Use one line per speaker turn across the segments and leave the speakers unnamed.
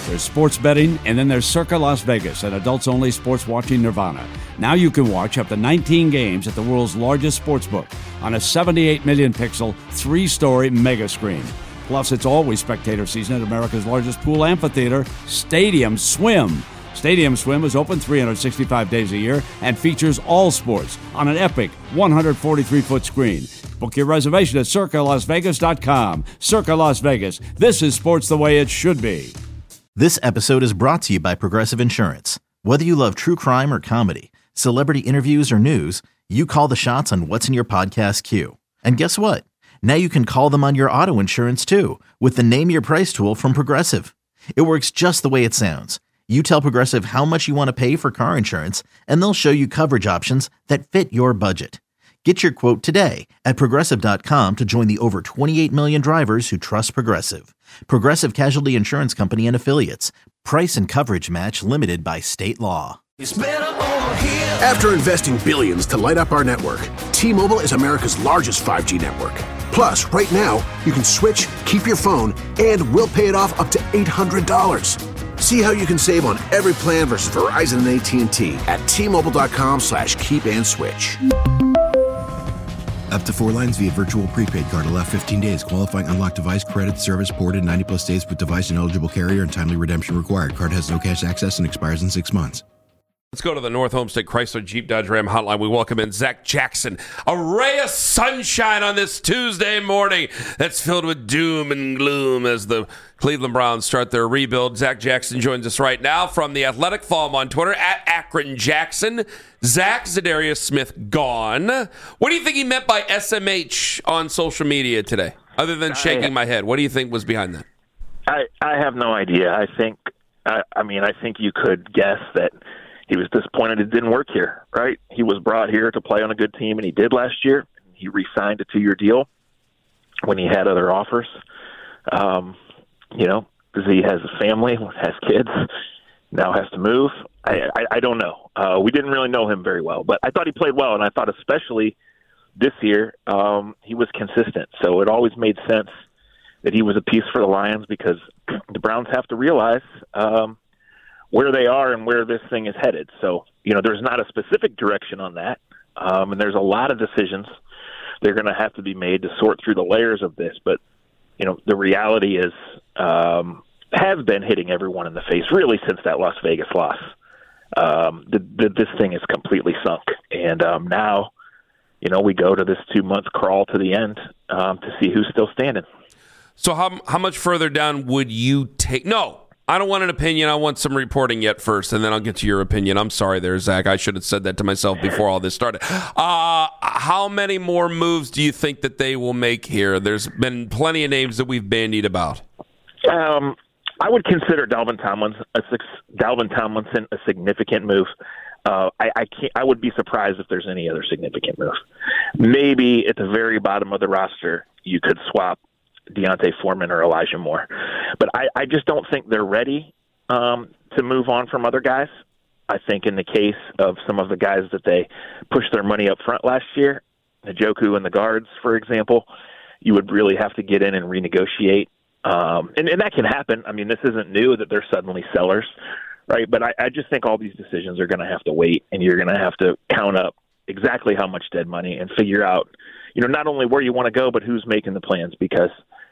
There's sports betting, and then there's Circa Las Vegas, an adults-only sports watching nirvana. Now you can watch up to 19 games at the world's largest sportsbook on a 78 million pixel, 3-story mega screen. Plus, it's always spectator season at America's largest pool amphitheater, Stadium Swim. Stadium Swim is open 365 days a year and features all sports on an epic 143-foot screen. Book your reservation at CircaLasVegas.com. Circa Las Vegas. This is sports the way it should be.
This episode is brought to you by Progressive Insurance. Whether you love true crime or comedy, celebrity interviews or news, you call the shots on what's in your podcast queue. And guess what? Now you can call them on your auto insurance too with the Name Your Price tool from Progressive. It works just the way it sounds. You tell Progressive how much you want to pay for car insurance, and they'll show you coverage options that fit your budget. Get your quote today at Progressive.com to join the over 28 million drivers who trust Progressive. Progressive Casualty Insurance Company and Affiliates. Price and coverage match limited by state law.
After investing billions to light up our network, T-Mobile is America's largest 5G network. Plus, right now, you can switch, keep your phone, and we'll pay it off up to $800. See how you can save on every plan versus Verizon and AT&T at T-Mobile.com/keep-and-switch.
Up to 4 lines via virtual prepaid card. Allow 15 days. Qualifying unlocked device credit service ported 90+ days with device and eligible carrier and timely redemption required. Card has no cash access and expires in 6 months.
Let's go to the North Homestead Chrysler Jeep Dodge Ram hotline. We welcome in Zach Jackson. A ray of sunshine on this Tuesday morning that's filled with doom and gloom as the Cleveland Browns start their rebuild. Zach Jackson joins us right now from The Athletic. Follow him on Twitter at Akron Jackson. Zach, Zadarius Smith gone. What do you think he meant by SMH on social media today? Other than shaking my head, what do you think was behind that?
I have no idea. I think you could guess that he was disappointed it didn't work here, right? He was brought here to play on a good team, and he did last year. He re-signed a 2-year deal when he had other offers. Because he has a family, has kids, now has to move. I don't know. We didn't really know him very well, but I thought he played well, and I thought especially this year he was consistent. So it always made sense that he was a piece for the Lions because the Browns have to realize where they are and where this thing is headed. So, there's not a specific direction on that. And there's a lot of decisions they're going to have to be made to sort through the layers of this. But, the reality is, has been hitting everyone in the face really since that Las Vegas loss. This thing is completely sunk. And now, we go to this 2-month crawl to the end to see who's still standing.
So how much further down would you take? No. I don't want an opinion. I want some reporting yet first, and then I'll get to your opinion. I'm sorry there, Zach. I should have said that to myself before all this started. How many more moves do you think that they will make here? There's been plenty of names that we've bandied about.
I would consider Dalvin Tomlinson a significant move. I would be surprised if there's any other significant move. Maybe at the very bottom of the roster, you could swap Deontay Foreman or Elijah Moore. But I just don't think they're ready to move on from other guys. I think in the case of some of the guys that they pushed their money up front last year, Njoku and the guards, for example, you would really have to get in and renegotiate. And that can happen. I mean, this isn't new that they're suddenly sellers, right? But I just think all these decisions are going to have to wait, and you're going to have to count up exactly how much dead money and figure out, not only where you want to go, but who's making the plans, because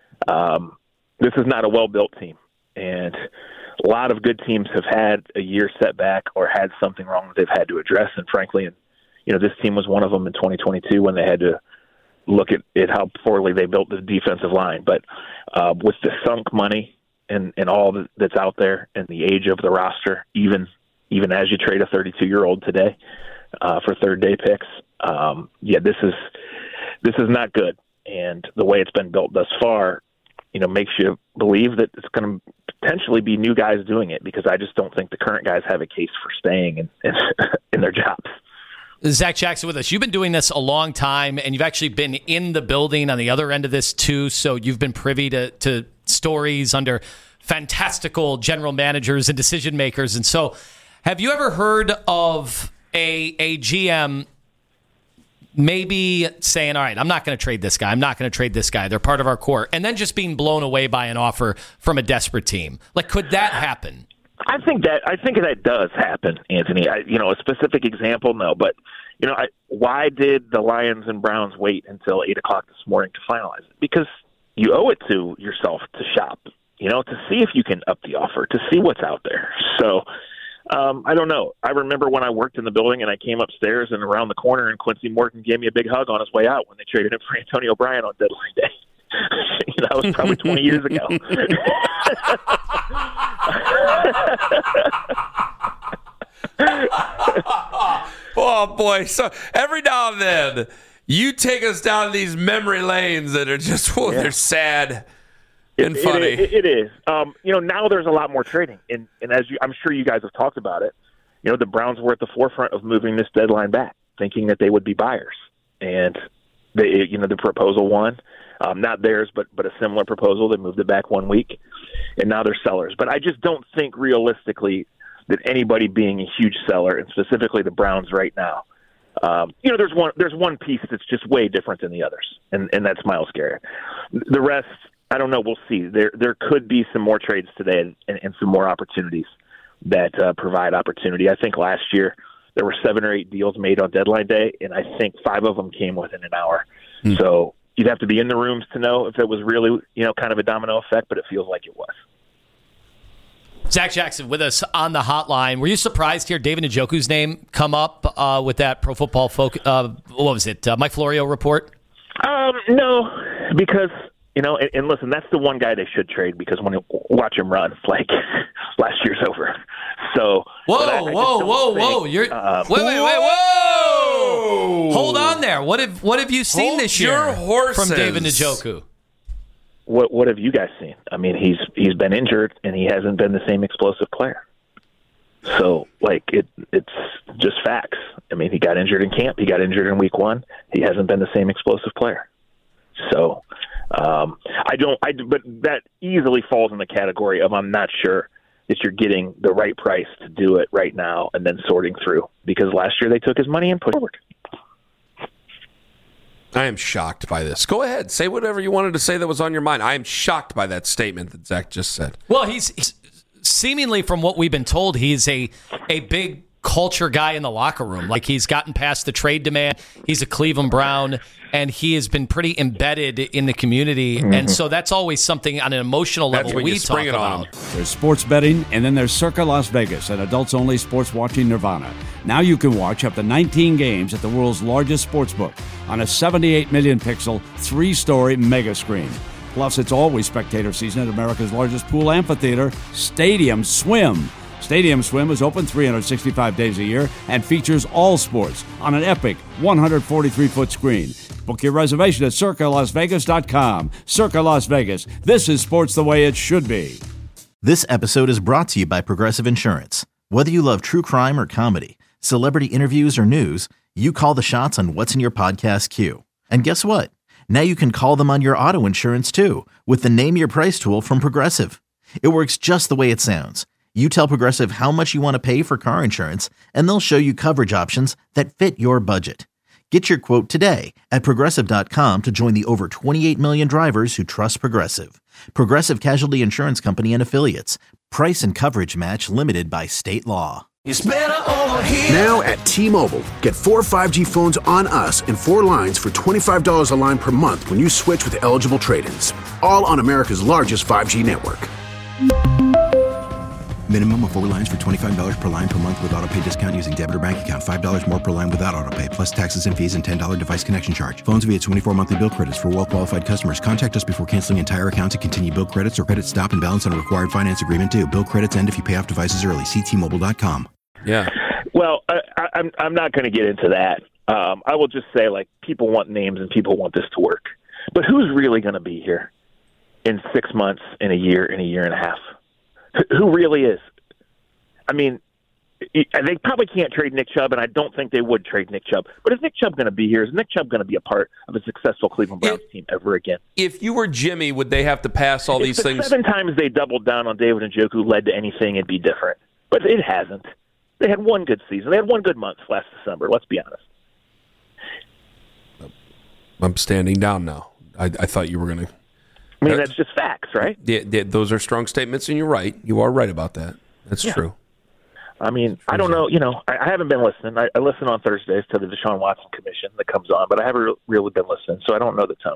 this is not a well-built team, and a lot of good teams have had a year setback or had something wrong that they've had to address. And frankly, this team was one of them in 2022 when they had to look at how poorly they built the defensive line. But with the sunk money and all that's out there and the age of the roster, even as you trade a 32-year-old today for third-day picks, this is not good. And the way it's been built thus far, makes you believe that it's going to potentially be new guys doing it, because I just don't think the current guys have a case for staying in their jobs.
Zach Jackson with us. You've been doing this a long time, and you've actually been in the building on the other end of this too, so you've been privy to stories under fantastical general managers and decision makers. And so have you ever heard of a GM maybe saying, all right, I'm not going to trade this guy. I'm not going to trade this guy. They're part of our core. And then just being blown away by an offer from a desperate team. Like, could that happen?
I think that does happen, Anthony. A specific example, no. But, why did the Lions and Browns wait until 8 o'clock this morning to finalize it? Because you owe it to yourself to shop, to see if you can up the offer, to see what's out there. So, I don't know. I remember when I worked in the building and I came upstairs and around the corner and Quincy Morgan gave me a big hug on his way out when they traded him for Antonio Brown on deadline day. That was probably 20 years ago.
Oh, boy. So every now and then, you take us down these memory lanes that are just, they're sad and funny.
It is. Now there's a lot more trading. And as I'm sure you guys have talked about it, the Browns were at the forefront of moving this deadline back, thinking that they would be buyers. And, the proposal won. Not theirs, but a similar proposal. They moved it back 1 week, and now they're sellers. But I just don't think realistically that anybody being a huge seller, and specifically the Browns right now, there's one piece that's just way different than the others, and that's Myles Garrett. The rest, I don't know. We'll see. There could be some more trades today and some more opportunities that provide opportunity. I think last year there were 7 or 8 deals made on deadline day, and I think 5 of them came within an hour. So you'd have to be in the rooms to know if it was really, kind of a domino effect, but it feels like it was.
Zach Jackson with us on the hotline. Were you surprised to hear David Njoku's name come up with that Pro Football Mike Florio report?
No, because, and listen, that's the one guy they should trade, because when you watch him run, like, last year's over. So,
whoa! You're wait! Hold on there. What have you seen this year from David Njoku?
What have you guys seen? I mean, he's been injured and he hasn't been the same explosive player. So, it's just facts. I mean, he got injured in camp. He got injured in week 1. He hasn't been the same explosive player. So, but that easily falls in the category of I'm not sure that you're getting the right price to do it right now and then sorting through, because last year they took his money and put it forward.
I am shocked by this. Go ahead. Say whatever you wanted to say that was on your mind. I am shocked by that statement that Zach just said.
Well, he's seemingly, from what we've been told, he's a big culture guy in the locker room. Like, he's gotten past the trade demand. He's a Cleveland Brown, and he has been pretty embedded in the community. Mm-hmm. And so that's always something on an emotional level we talk about.
There's sports betting, and then there's Circa Las Vegas, an adults-only sports watching nirvana. Now you can watch up to 19 games at the world's largest sportsbook on a 78 million pixel, 3-story mega screen. Plus, it's always spectator season at America's largest pool amphitheater, Stadium Swim. Stadium Swim is open 365 days a year and features all sports on an epic 143-foot screen. Book your reservation at CircaLasVegas.com. Circa Las Vegas. This is sports the way it should be.
This episode is brought to you by Progressive Insurance. Whether you love true crime or comedy, celebrity interviews or news, you call the shots on what's in your podcast queue. And guess what? Now you can call them on your auto insurance too with the Name Your Price tool from Progressive. It works just the way it sounds. You tell Progressive how much you want to pay for car insurance, and they'll show you coverage options that fit your budget. Get your quote today at Progressive.com to join the over 28 million drivers who trust Progressive. Progressive Casualty Insurance Company and Affiliates. Price and coverage match limited by state law.
Now at T-Mobile, get 4 5G phones on us and 4 lines for $25 a line per month when you switch with eligible trade-ins. All on America's largest 5G network.
Minimum of 4 lines for $25 per line per month with autopay discount using debit or bank account. $5 more per line without autopay, plus taxes and fees and $10 device connection charge. Phones via 24 monthly bill credits for well-qualified customers. Contact us before canceling entire account to continue bill credits or credit stop and balance on a required finance agreement due. Bill credits end if you pay off devices early. See T-Mobile.com.
Yeah.
Well, I'm not going to get into that. I will just say, people want names and people want this to work. But who's really going to be here in 6 months, in a year and a half? Who really is? I mean, they probably can't trade Nick Chubb, and I don't think they would trade Nick Chubb. But is Nick Chubb going to be here? Is Nick Chubb going to be a part of a successful Cleveland Browns team ever again?
If you were Jimmy, would they have to pass all these things?
7 times they doubled down on David Njoku led to anything, it'd be different. But it hasn't. They had one good season. They had one good month last December. Let's be honest.
I'm standing down now. I thought you were going to.
I mean, that's just facts, right?
Those are strong statements, and you're right. You are right about that. That's true.
I mean, I don't know. I haven't been listening. I listen on Thursdays to the Deshaun Watson commission that comes on, but I haven't really been listening, so I don't know the tone.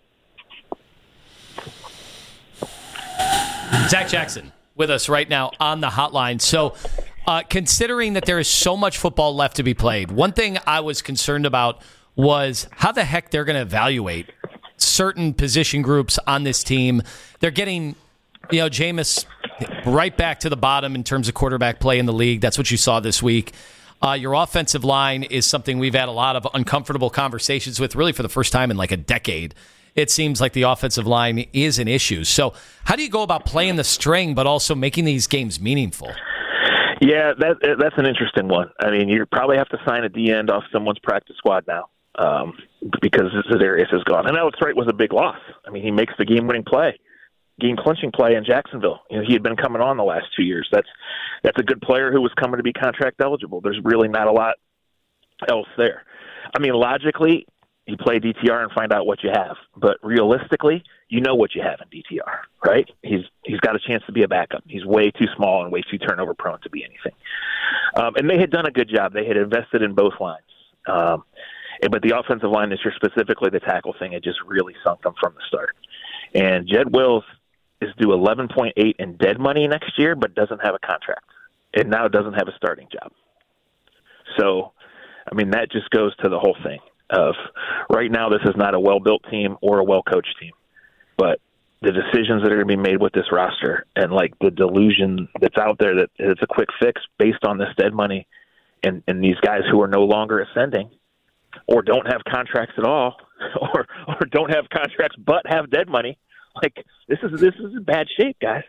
Zach Jackson with us right now on the hotline. So, considering that there is so much football left to be played, one thing I was concerned about was how the heck they're going to evaluate certain position groups on this team. They're getting, Jameis right back to the bottom in terms of quarterback play in the league. That's what you saw this week. Your offensive line is something we've had a lot of uncomfortable conversations with, really for the first time in like a decade. It seems like the offensive line is an issue. So how do you go about playing the string but also making these games meaningful?
Yeah, that's an interesting one. I mean, you probably have to sign a D-end off someone's practice squad now. Because Za'Darius is gone. And Alex Wright was a big loss. I mean, he makes the game-winning play, game-clinching play in Jacksonville. He had been coming on the last 2 years. That's a good player who was coming to be contract eligible. There's really not a lot else there. I mean, logically, you play DTR and find out what you have. But realistically, you know what you have in DTR, right? He's got a chance to be a backup. He's way too small and way too turnover-prone to be anything. And they had done a good job. They had invested in both lines. But the offensive line, this year specifically, the tackle thing, it just really sunk them from the start. And Jed Wills is due $11.8 in dead money next year, but doesn't have a contract. And now doesn't have a starting job. So, I mean, that just goes to the whole thing of right now this is not a well-built team or a well-coached team. But the decisions that are going to be made with this roster and, like, the delusion that's out there that it's a quick fix based on this dead money and these guys who are no longer ascending, or don't have contracts at all, or don't have contracts but have dead money. Like, this is in bad shape, guys.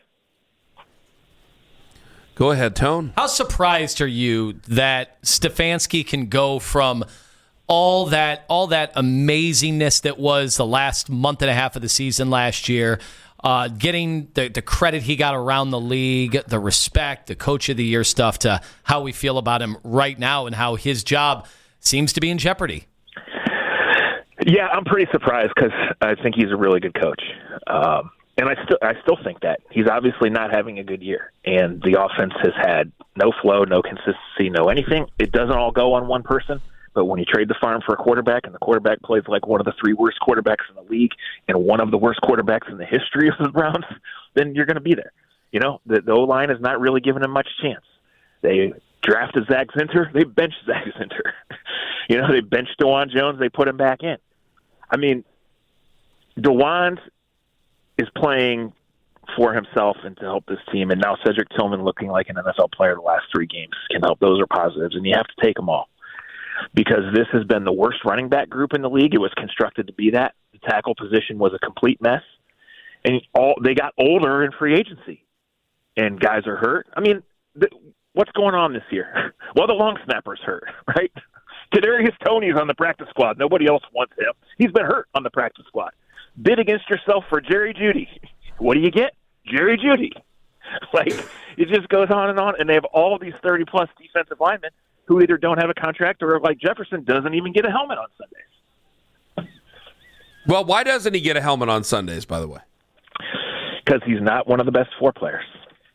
Go ahead, Tone.
How surprised are you that Stefanski can go from all that amazingness that was the last month and a half of the season last year, getting the credit he got around the league, the respect, the coach of the year stuff, to how we feel about him right now and how his job seems to be in jeopardy?
Yeah, I'm pretty surprised because I think he's a really good coach. And I still think that. He's obviously not having a good year. And the offense has had no flow, no consistency, no anything. It doesn't all go on one person. But when you trade the farm for a quarterback and the quarterback plays like one of the 3 worst quarterbacks in the league and one of the worst quarterbacks in the history of the Browns, then you're going to be there. The O-line is not really giving him much chance. They drafted Zach Zinter. They benched Zach Zinter. They benched DeJuan Jones. They put him back in. I mean, DeJuan is playing for himself and to help this team, and now Cedric Tillman looking like an NFL player the last 3 games can help. Those are positives, and you have to take them all because this has been the worst running back group in the league. It was constructed to be that. The tackle position was a complete mess, and they got older in free agency, and guys are hurt. I mean, what's going on this year? Well, the long snapper's hurt, right? Kadarius Toney's on the practice squad. Nobody else wants him. He's been hurt on the practice squad. Bid against yourself for Jerry Jeudy. What do you get? Jerry Jeudy. Like, it just goes on, and they have all these 30-plus defensive linemen who either don't have a contract or, like Jefferson, doesn't even get a helmet on Sundays.
Well, why doesn't he get a helmet on Sundays, by the way?
Because he's not one of the best 4 players,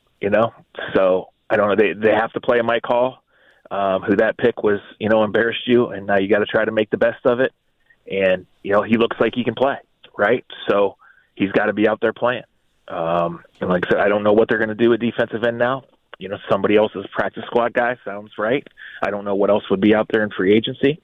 So, I don't know. They have to play a Mike Hall, who that pick was, embarrassed you, and now you got to try to make the best of it. And, he looks like he can play, right? So he's got to be out there playing. And like I said, I don't know what they're going to do at defensive end now. Somebody else's practice squad guy sounds right. I don't know what else would be out there in free agency.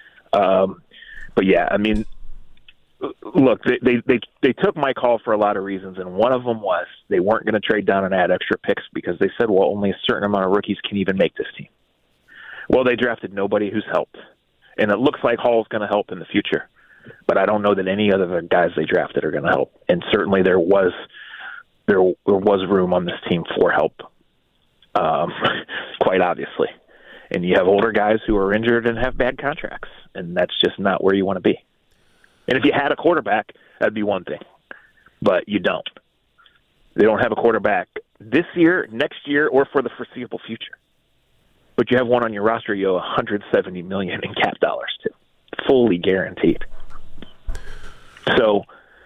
But yeah, I mean, look, they took Mike Hall for a lot of reasons, and one of them was they weren't going to trade down and add extra picks because they said, well, only a certain amount of rookies can even make this team. Well, they drafted nobody who's helped, and it looks like Hall's going to help in the future, but I don't know that any other guys they drafted are going to help. And certainly there was room on this team for help, quite obviously. And you have older guys who are injured and have bad contracts, and that's just not where you want to be. And if you had a quarterback, that'd be one thing. But you don't. They don't have a quarterback this year, next year, or for the foreseeable future. But you have one on your roster, you owe $170 million in cap dollars to. Fully guaranteed. So,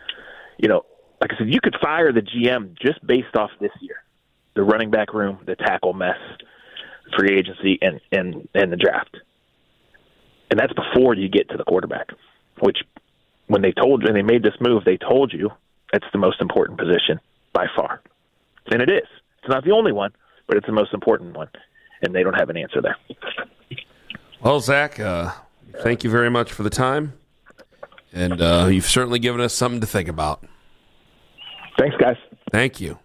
like I said, you could fire the GM just based off this year. The running back room, the tackle mess, free agency, and the draft. And that's before you get to the quarterback, which when they made this move, they told you that's the most important position by far. And it is. It's not the only one, but it's the most important one. And they don't have an answer there.
Well, Zach, thank you very much for the time. And you've certainly given us something to think about.
Thanks, guys.
Thank you.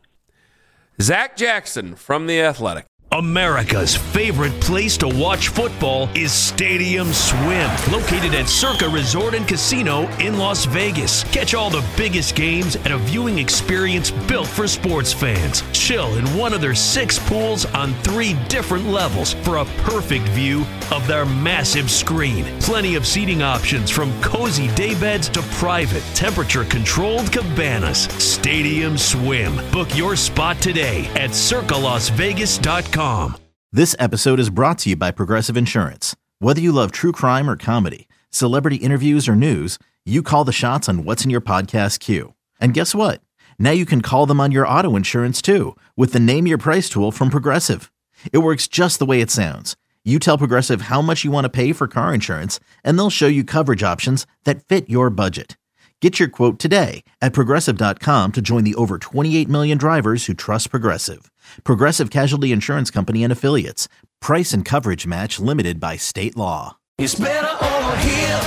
Zach Jackson from The Athletic.
America's favorite place to watch football is Stadium Swim, located at Circa Resort and Casino in Las Vegas. Catch all the biggest games at a viewing experience built for sports fans. Chill in one of their 6 pools on 3 different levels for a perfect view of their massive screen. Plenty of seating options from cozy daybeds to private, temperature-controlled cabanas. Stadium Swim. Book your spot today at circalasvegas.com.
This episode is brought to you by Progressive Insurance. Whether you love true crime or comedy, celebrity interviews or news, you call the shots on what's in your podcast queue. And guess what? Now you can call them on your auto insurance too with the Name Your Price tool from Progressive. It works just the way it sounds. You tell Progressive how much you want to pay for car insurance, and they'll show you coverage options that fit your budget. Get your quote today at Progressive.com to join the over 28 million drivers who trust Progressive. Progressive Casualty Insurance Company and Affiliates. Price and coverage match limited by state law.
It's better over here.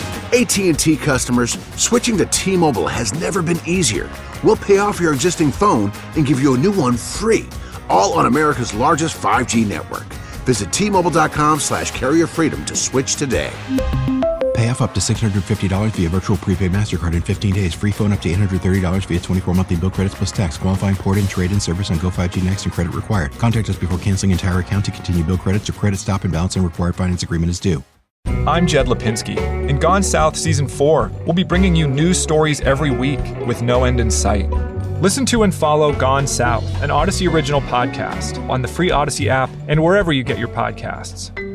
AT&T customers, switching to T-Mobile has never been easier. We'll pay off your existing phone and give you a new one free, all on America's largest 5G network. Visit T-Mobile.com/carrier freedom to switch today.
Pay off up to $650 via virtual prepaid MasterCard in 15 days. Free phone up to $830 via 24 monthly bill credits plus tax. Qualifying port and trade-in service on Go5G Next and credit required. Contact us before canceling entire account to continue bill credits or credit stop and balance and required finance agreement is due.
I'm Jed Lipinski. In Gone South Season 4, we'll be bringing you news stories every week with no end in sight. Listen to and follow Gone South, an Odyssey original podcast, on the free Odyssey app and wherever you get your podcasts.